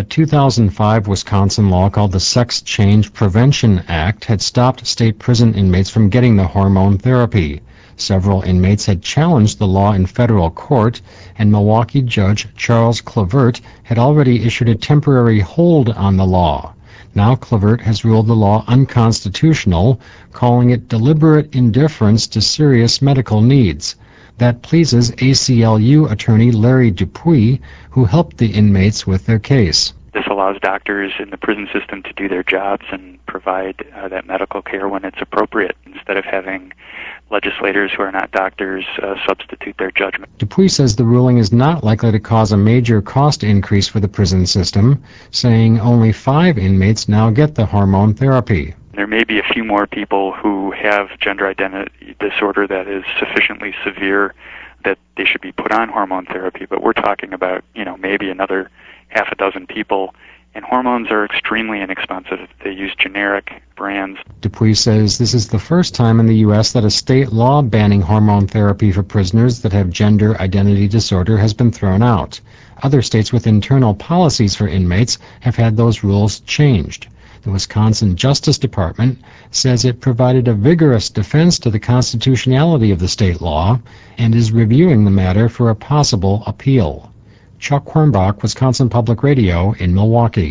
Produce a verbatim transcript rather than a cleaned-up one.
A two thousand five Wisconsin law called the Sex Change Prevention Act had stopped state prison inmates from getting the hormone therapy. Several inmates had challenged the law in federal court, and Milwaukee Judge Charles Clavert had already issued a temporary hold on the law. Now Clavert has ruled the law unconstitutional, calling it deliberate indifference to serious medical needs. That pleases A C L U attorney Larry Dupuy, who helped the inmates with their case. This allows doctors in the prison system to do their jobs and provide uh, that medical care when it's appropriate, instead of having legislators who are not doctors uh, substitute their judgment. Dupuy says the ruling is not likely to cause a major cost increase for the prison system, saying only five inmates now get the hormone therapy. There may be a few more people who have gender identity disorder that is sufficiently severe that they should be put on hormone therapy, but we're talking about, you know, maybe another half a dozen people, and hormones are extremely inexpensive. They use generic brands. Dupuy says this is the first time in the U S that a state law banning hormone therapy for prisoners that have gender identity disorder has been thrown out. Other states with internal policies for inmates have had those rules changed. The Wisconsin Justice Department says it provided a vigorous defense to the constitutionality of the state law and is reviewing the matter for a possible appeal. Chuck Hornbach, Wisconsin Public Radio in Milwaukee.